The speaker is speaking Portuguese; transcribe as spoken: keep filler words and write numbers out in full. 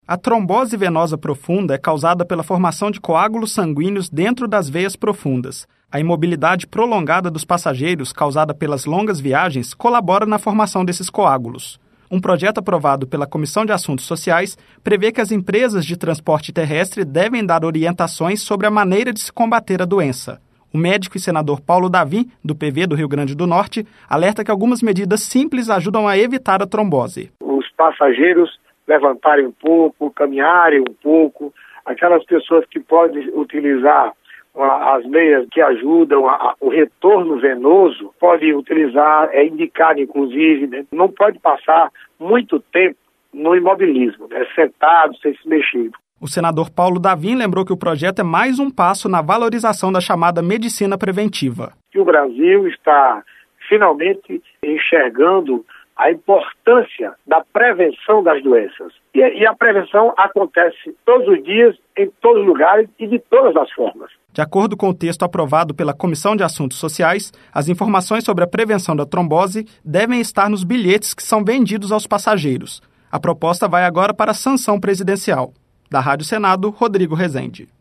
A trombose venosa profunda é causada pela formação de coágulos sanguíneos dentro das veias profundas. A imobilidade prolongada dos passageiros, causada pelas longas viagens, colabora na formação desses coágulos. Um projeto aprovado pela Comissão de Assuntos Sociais prevê que as empresas de transporte terrestre devem dar orientações sobre a maneira de se combater a doença. O médico e senador Paulo Davim, do P V do Rio Grande do Norte, alerta que algumas medidas simples ajudam a evitar a trombose. Os passageiros levantarem um pouco, caminharem um pouco, aquelas pessoas que podem utilizar as meias que ajudam a, a, o retorno venoso, podem utilizar, é indicado inclusive, né? Não pode passar muito tempo no imobilismo, né? Sentado, sem se mexer. O senador Paulo Davim lembrou que o projeto é mais um passo na valorização da chamada medicina preventiva. O Brasil está finalmente enxergando a importância da prevenção das doenças. E, e a prevenção acontece todos os dias, em todos os lugares e de todas as formas. De acordo com o texto aprovado pela Comissão de Assuntos Sociais, as informações sobre a prevenção da trombose devem estar nos bilhetes que são vendidos aos passageiros. A proposta vai agora para a sanção presidencial. Da Rádio Senado, Rodrigo Rezende.